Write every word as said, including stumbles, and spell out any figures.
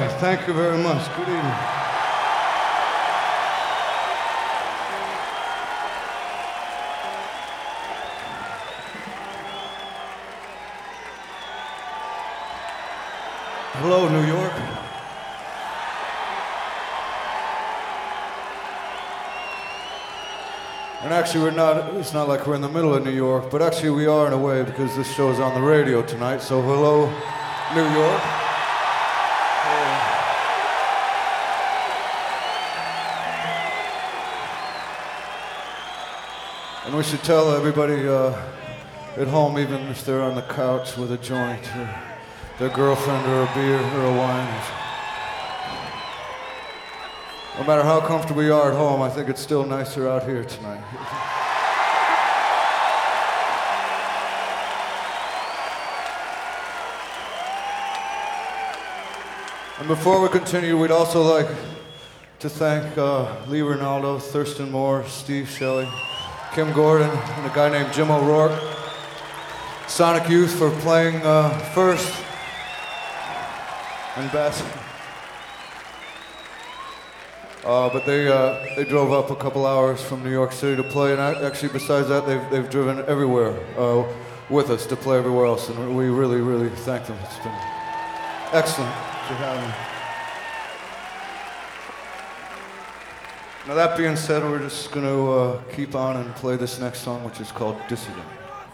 right, thank you very much. Good evening. Hello, New York. And actually, we're not, it's not like we're in the middle of New York, but actually we are in a way because this show is on the radio tonight. So hello, New York. And we should tell everybody uh, at home, even if they're on the couch with a joint, or their girlfriend, or a beer, or a wine. No matter how comfortable you are at home, I think it's still nicer out here tonight. And before we continue, we'd also like to thank uh, Lee Ronaldo, Thurston Moore, Steve Shelley, Kim Gordon, and a guy named Jim O'Rourke, Sonic Youth for playing uh, first, and Bass. Uh, but they uh, they drove up a couple hours from New York City to play, and actually, besides that, they've they've driven everywhere uh, with us to play everywhere else, and we really, really thank them. It's been excellent to have them. Now that being said, we're just going to uh, keep on and play this next song, which is called Dissident.